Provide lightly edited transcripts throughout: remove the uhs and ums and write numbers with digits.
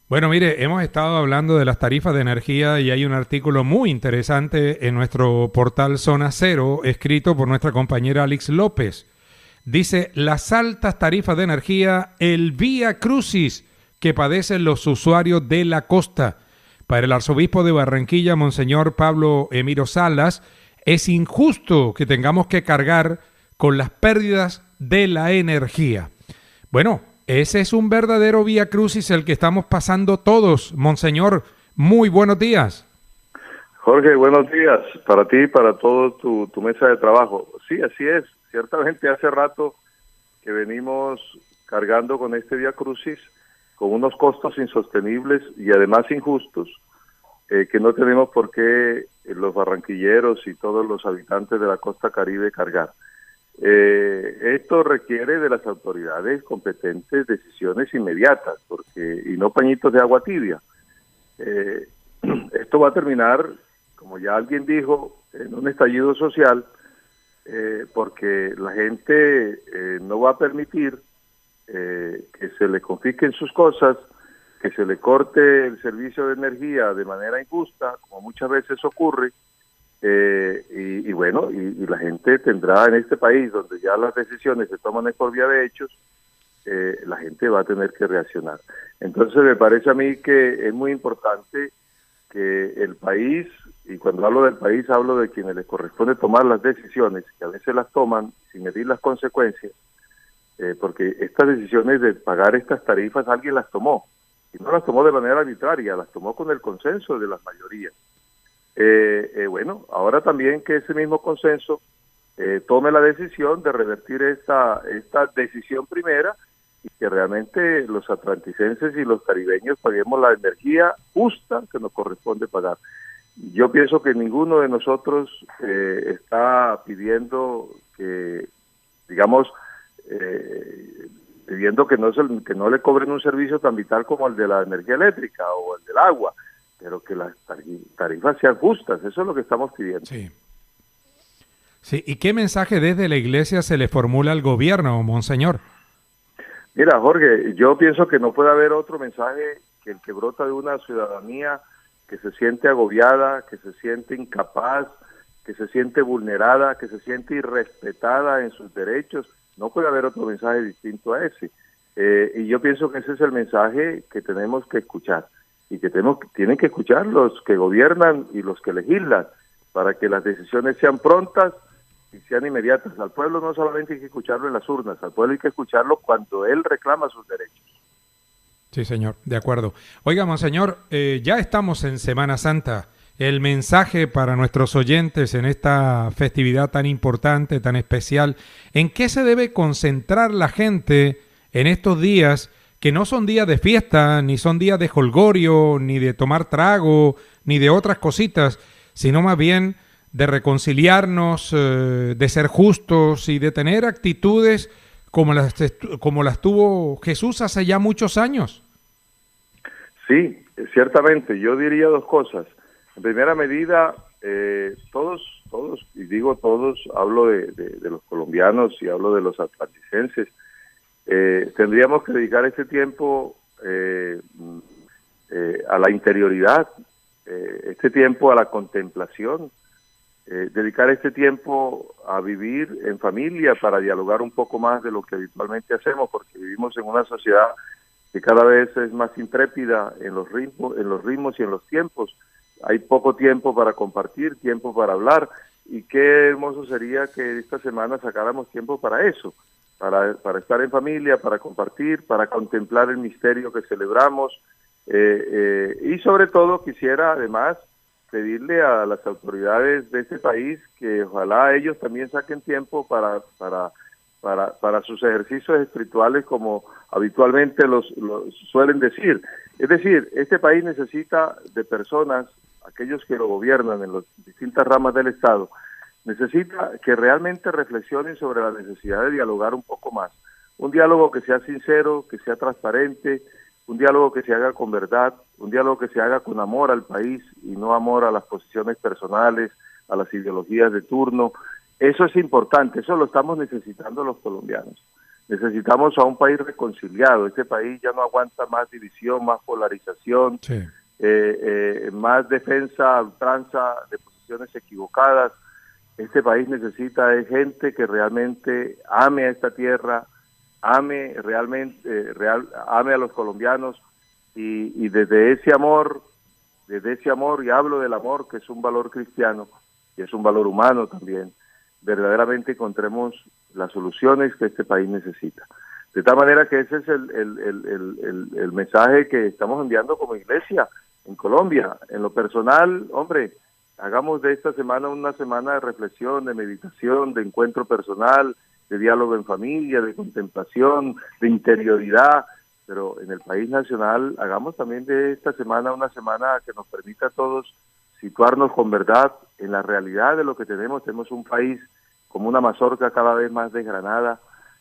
Bueno, mire, hemos estado hablando de las tarifas de energía y hay un artículo muy interesante en nuestro portal Zona Cero, escrito por nuestra compañera Alex López. Dice, las altas tarifas de energía, el vía crucis que padecen los usuarios de la costa. Para el arzobispo de Barranquilla, Monseñor Pablo Emiro Salas, es injusto que tengamos que cargar con las pérdidas de la energía. Bueno, ese es un verdadero vía crucis el que estamos pasando todos. Monseñor, muy buenos días. Jorge, buenos días para ti y para todo tu mesa de trabajo. Sí, así es. Ciertamente hace rato que venimos cargando con este vía crucis, con unos costos insostenibles y además injustos, que no tenemos por qué los barranquilleros y todos los habitantes de la costa Caribe cargar. Esto requiere de las autoridades competentes decisiones inmediatas, y no pañitos de agua tibia. Esto va a terminar, como ya alguien dijo, en un estallido social, porque la gente no va a permitir que se le confisquen sus cosas, que se le corte el servicio de energía de manera injusta, como muchas veces ocurre. Y la gente tendrá en este país, donde ya las decisiones se toman por vía de hechos, la gente va a tener que reaccionar. Entonces me parece a mí que es muy importante que el país, y cuando hablo del país hablo de quienes les corresponde tomar las decisiones, que a veces las toman sin medir las consecuencias, porque estas decisiones de pagar estas tarifas alguien las tomó, y no las tomó de manera arbitraria, las tomó con el consenso de las mayorías. Ahora también que ese mismo consenso tome la decisión de revertir esta decisión primera y que realmente los atlanticenses y los caribeños paguemos la energía justa que nos corresponde pagar. Yo pienso que ninguno de nosotros está pidiendo que, digamos, pidiendo que no le cobren un servicio tan vital como el de la energía eléctrica o el del agua, pero que las tarifas sean justas, eso es lo que estamos pidiendo. Sí. Sí, ¿y qué mensaje desde la iglesia se le formula al gobierno, monseñor? Mira, Jorge, yo pienso que no puede haber otro mensaje que el que brota de una ciudadanía que se siente agobiada, que se siente incapaz, que se siente vulnerada, que se siente irrespetada en sus derechos. No puede haber otro mensaje distinto a ese. Y yo pienso que ese es el mensaje que tenemos que escuchar. Y que tienen que escuchar los que gobiernan y los que legislan para que las decisiones sean prontas y sean inmediatas. Al pueblo no solamente hay que escucharlo en las urnas, al pueblo hay que escucharlo cuando él reclama sus derechos. Sí, señor, de acuerdo. Oiga, monseñor, ya estamos en Semana Santa. El mensaje para nuestros oyentes en esta festividad tan importante, tan especial, ¿en qué se debe concentrar la gente en estos días que no son días de fiesta, ni son días de jolgorio, ni de tomar trago, ni de otras cositas, sino más bien de reconciliarnos, de ser justos y de tener actitudes como las tuvo Jesús hace ya muchos años? Sí, ciertamente, yo diría dos cosas. En primera medida, todos, y digo todos, hablo de los colombianos y hablo de los atlanticenses, tendríamos que dedicar este tiempo a la interioridad, este tiempo a la contemplación, dedicar este tiempo a vivir en familia para dialogar un poco más de lo que habitualmente hacemos, porque vivimos en una sociedad que cada vez es más intrépida en los ritmos y en los tiempos. Hay poco tiempo para compartir, tiempo para hablar, y qué hermoso sería que esta semana sacáramos tiempo para eso, para estar en familia, para compartir, para contemplar el misterio que celebramos, y sobre todo quisiera además pedirle a las autoridades de este país que ojalá ellos también saquen tiempo para sus ejercicios espirituales como habitualmente los suelen decir. Es decir, este país necesita de personas, aquellos que lo gobiernan en las distintas ramas del Estado, necesita que realmente reflexionen sobre la necesidad de dialogar un poco más. Un diálogo que sea sincero, que sea transparente, un diálogo que se haga con verdad, un diálogo que se haga con amor al país y no amor a las posiciones personales, a las ideologías de turno. Eso es importante, eso lo estamos necesitando los colombianos. Necesitamos a un país reconciliado. Este país ya no aguanta más división, más polarización, Sí. más defensa, ultranza de posiciones equivocadas. Este país necesita de gente que realmente ame a esta tierra, ame realmente, ame a los colombianos y desde ese amor, y hablo del amor que es un valor cristiano y es un valor humano también, verdaderamente encontremos las soluciones que este país necesita. De tal manera que ese es el mensaje que estamos enviando como iglesia en Colombia. En lo personal, hombre, hagamos de esta semana una semana de reflexión, de meditación, de encuentro personal, de diálogo en familia, de contemplación, de interioridad, pero en el país nacional hagamos también de esta semana una semana que nos permita a todos situarnos con verdad en la realidad de lo que tenemos. Tenemos un país como una mazorca cada vez más desgranada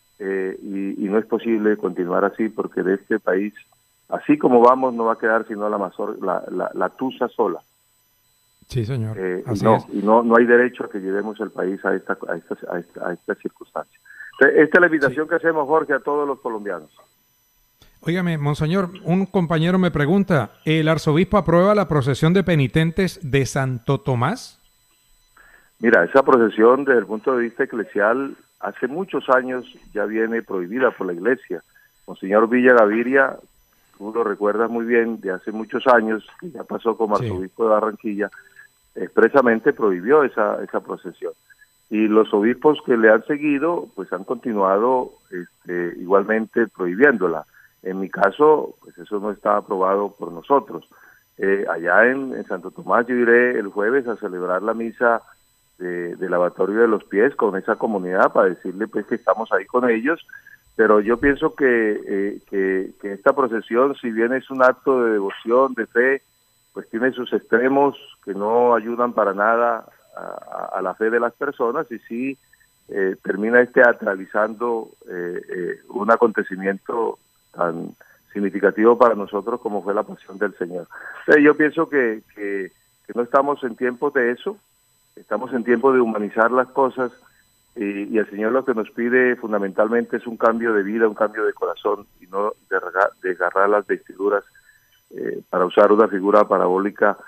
y no es posible continuar así, porque de este país, así como vamos, no va a quedar sino la tusa sola. Sí, señor. Y no hay derecho a que llevemos el país a esta circunstancia. Entonces, esta es la invitación que hacemos, Jorge, a todos los colombianos. Óigame, monseñor, un compañero me pregunta, ¿el arzobispo aprueba la procesión de penitentes de Santo Tomás? Mira, esa procesión desde el punto de vista eclesial hace muchos años ya viene prohibida por la iglesia. Monseñor Villa Gaviria, tú lo recuerdas muy bien, de hace muchos años, que ya pasó como arzobispo de Barranquilla, expresamente prohibió esa procesión. Y los obispos que le han seguido, pues han continuado igualmente prohibiéndola. En mi caso, pues eso no está aprobado por nosotros. Allá en Santo Tomás yo iré el jueves a celebrar la misa de lavatorio de los pies con esa comunidad para decirle pues que estamos ahí con ellos, pero yo pienso que esta procesión, si bien es un acto de devoción, de fe, pues tiene sus extremos que no ayudan para nada a la fe de las personas y sí termina teatralizando un acontecimiento tan significativo para nosotros como fue la pasión del Señor. Yo pienso que no estamos en tiempos de eso, estamos en tiempo de humanizar las cosas y el Señor lo que nos pide fundamentalmente es un cambio de vida, un cambio de corazón y no desgarrar las vestiduras para usar una figura parabólica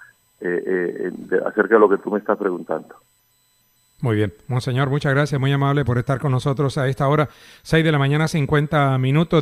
acerca de lo que tú me estás preguntando. Muy bien, monseñor, muchas gracias, muy amable por estar con nosotros a esta hora, 6 de la mañana, 50 minutos.